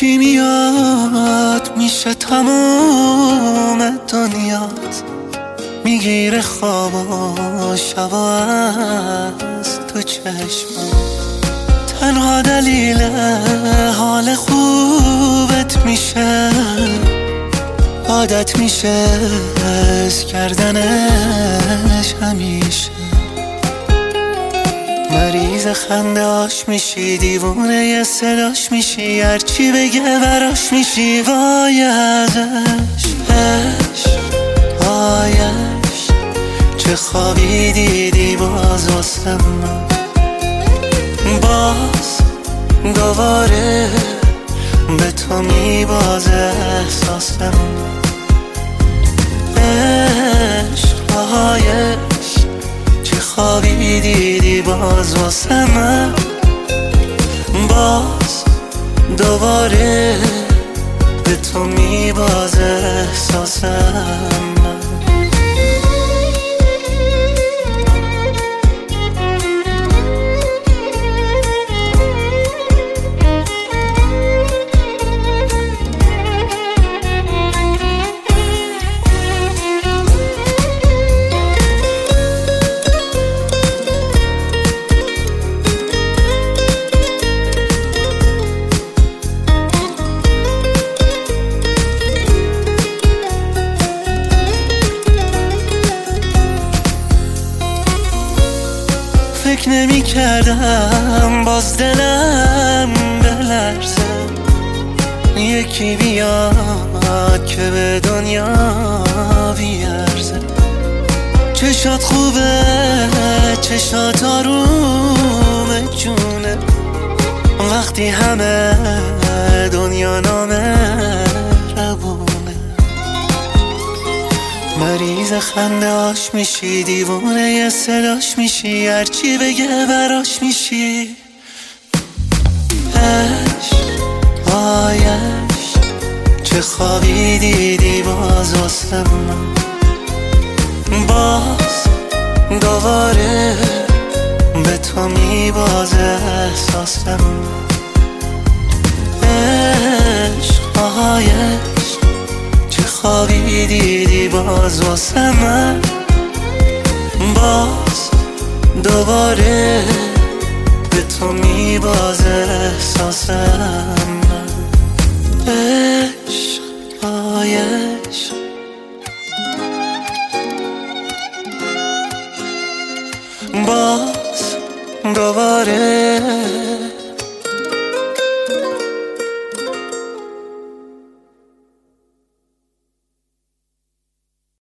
یکی میاد میشه تموم دنیات، میگیره خواب و شبا از تو چشمم. تنها دلیل حال خوبت میشه، عادت میشه از کردنش همیشه. مریض خنده هاش میشی، دیوونه ی صداش میشی، هرچی بگه براش میشی. وای ازش وایش، چه خوابی دیدی باز واسه من. باز دوباره به تو میبازه احساسم. عشقایش، چه خوابی دیدی باز واسه من. باز دوباره به تو میبازه احساسم. فکر نمی کردم باز دلم بلرزه، یکی بیاد که به دنیا بیارزه. چشات خوبه، چشات آروم جونه، وقتی همه دنیا نامه ربونه. مریض خنده هاش میشی، دیوونه ی صداش میشی، هرچی بگه براش میشی. وایش، چه خوابی دیدی باز واسه من. باز دوباره به تو میبازه احساسم. عشقایش، چه خوابی دیدی باز واسه من. باز دوباره به تو میبازه احساسم. عشقایش، باز دوباره